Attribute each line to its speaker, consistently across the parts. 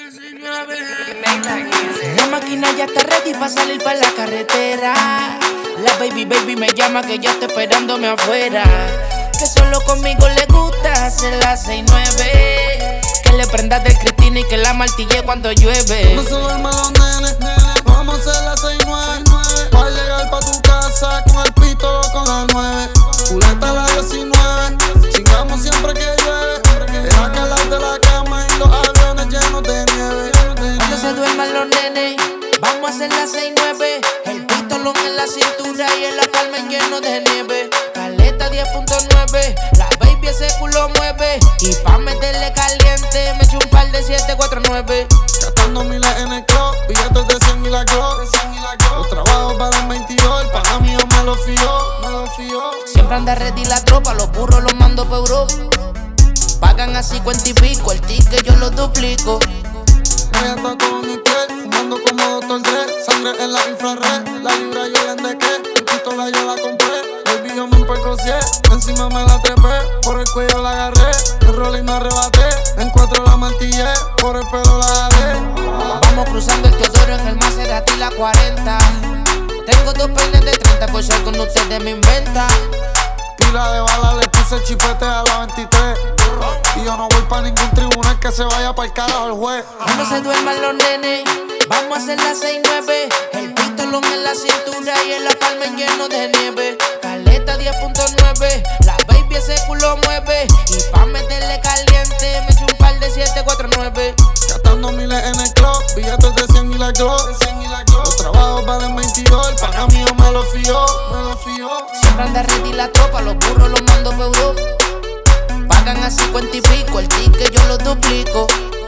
Speaker 1: La máquina ya está ready para salir para la carretera. La baby me llama que ya está esperándome afuera. Que solo conmigo le gusta hacer las 6-9. Que le prendas del Cristina y que la martille cuando llueve.
Speaker 2: No se duerman los nenes, vamos a hacer las 6-9. Pa' llegar pa' tu casa con el pito con las 9. Fuleta la 19, chingamos siempre que llueve. Deja calar de la cama y los aviones llenos de nieve.
Speaker 1: Cuando se duerman los nenes, vamos a hacer las 6-9. El pistolón en la cintura y en la palma lleno de nieve. Caleta 10.9, la baby ese culo mueve. Y pa' meterle caliente, me eché un par de 749.
Speaker 2: Gastando miles en el club, billetes de 100 y la Glock. Los trabajos para el 22, el pana mío me lo fió.
Speaker 1: Siempre anda ready la tropa, los burros los mando pa' Europa. Pagan a 50 y pico, el ticket yo lo duplico.
Speaker 2: Ella está con mi piel, fumando como Dr. Dre. Sangre en la infrared, la libra yo la endequé. Mi pistola yo la compré, baby yo me empercocié. Encima me la trepé, por el cuello la agarré. El rolling me arrebaté, en 4 la martillé, por el pelo la jalé.
Speaker 1: Vamos cruzando el Teodoro en el Maserati la 40. Tengo 2 peines de 30, por ser con ustedes me inventa.
Speaker 2: Pila de balas, le puse chipete a la 23. Y yo no voy pa' ningún tribunal que se vaya pa'l carajo el juez.
Speaker 1: Cuando se duerman los nenes, vamos a hacer las 6-9. El pistolón en la cintura y en la palma lleno de nieve. Caleta 10.9, la baby ese culo mueve. Y pa' meterle caliente, me eché un par de 749.
Speaker 2: Gastando miles en el club, billetes de 100 y la Glock. Los trabajos para el 22, el pana mío me lo fió.
Speaker 1: Siempre anda ready la tropa, los burros los mando pa' Europa. Pagan a 50 y pico, el ticket yo lo duplico.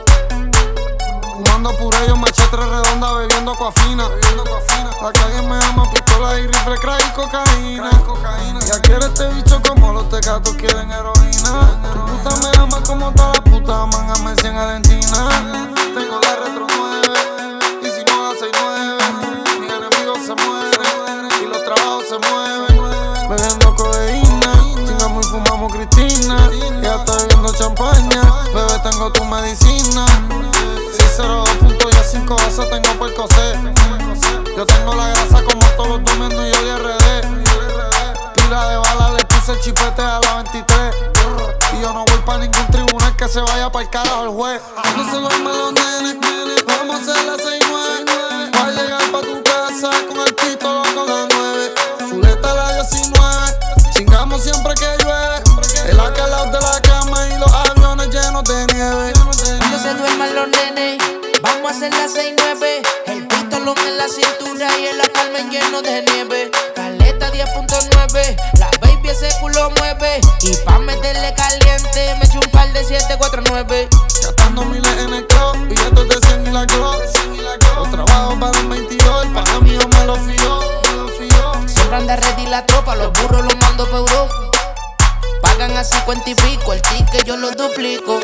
Speaker 2: Fumando puré, machete redonda, bebiendo coafina. La calle me ama, pistola y rifle, crack y cocaína. Ya quiere este bicho como los tecatos quieren heroína. Tu puta me ama como todas las putas aman a Messi en Argentina. Tengo la retro 9, y si no la 6-9. Mis enemigos se mueren, y los trabajos se mueven. Bebiendo codeína, chingamos y fumamos Cristina. Ya está bebiendo champaña, bebé tengo tu medicina. 602 puntos y a 5 veces tengo por coser. Yo tengo la grasa como todos los durmiendo y yo de RD. Pila de balas, le puse chipete a la 23. Y yo no voy pa' ningún tribunal que se vaya pa'l carajo el juez. No se duerman los nenes, vamos a hacer las 6-9. Pa' llegar pa' tu casa con el pito con las 9. Fuleta la 19, chingamos siempre que llueve. El acalao de la cama y los aviones llenos de nieve.
Speaker 1: Cuando se duerman los nenes, vamos a hacer las 6-9. El pistolón en la cintura y en la palma lleno de nieve. Caleta 10.9, la baby ese culo mueve. Y pa' meterle caliente, me eché un par de 749.
Speaker 2: Gastando miles en el club, billetes de 100 y la Glock. Los trabajos para el 22, el pana mío me lo fió.
Speaker 1: Siempre anda ready la tropa, los burros los mando pa' Europa. Pagan a 50 y pico, el ticket yo lo duplico.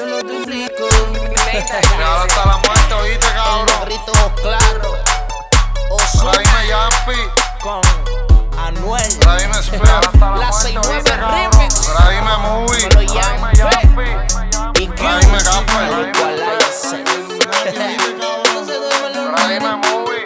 Speaker 2: Cuidado hasta la muerte, oíste, cabrón.
Speaker 1: Grito claro.
Speaker 2: Dime Yampi,
Speaker 1: Con Anuel.
Speaker 2: dime Spell,
Speaker 1: La 6-9 remix.
Speaker 2: dime Movie,
Speaker 1: Me lo llamo. Y
Speaker 2: dime Gaffer, dime Movie,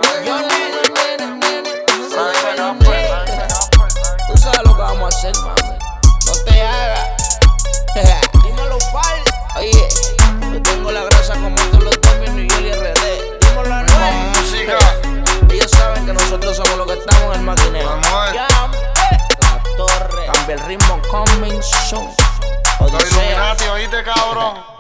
Speaker 1: Tú sabes lo que vamos a hacer, mami. No te hagas. Dímelo, Fal. Oye, yo tengo la grasa como todos los domingos y yo y RD. Dímelo, Anuel.
Speaker 2: música.
Speaker 1: Ellos saben que nosotros somos los que estamos en el maquineo.
Speaker 2: Anuel.
Speaker 1: La torre. Cambia el ritmo, coming soon.
Speaker 2: Los Illuminati, oíste, cabrón.